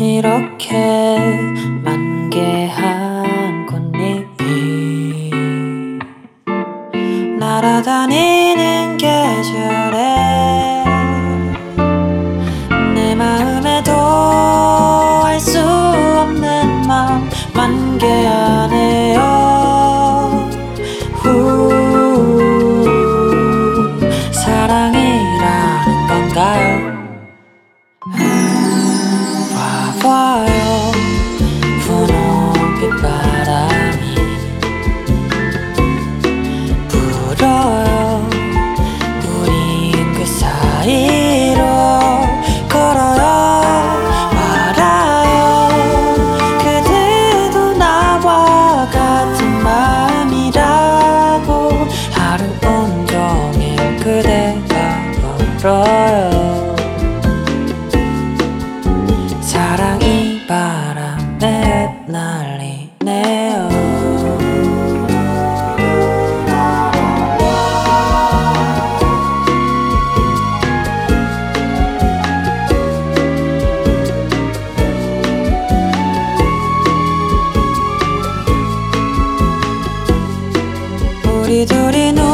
이렇게 만개한 꽃잎이 날아다니는 계절에 내 마음에도 알 수 없는 맘 만개하네요. 사랑이라는 건가요? 와봐요 분홍빛 바람이 불어요. 우리 그 사이로 걸어요. 알아요 그대도 나와 같은 맘이라고. 하루 온종일 그대가 울어요. 사랑이 바람에 날리네요. 우리 둘이